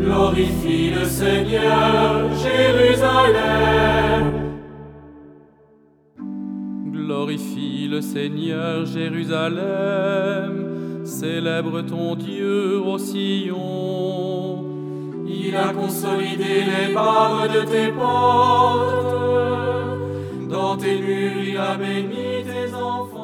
Glorifie le Seigneur, Jérusalem. Glorifie le Seigneur, Jérusalem. Célèbre ton Dieu ô Sion. Il a consolidé les barres de tes portes. Dans tes murs, il a béni tes enfants.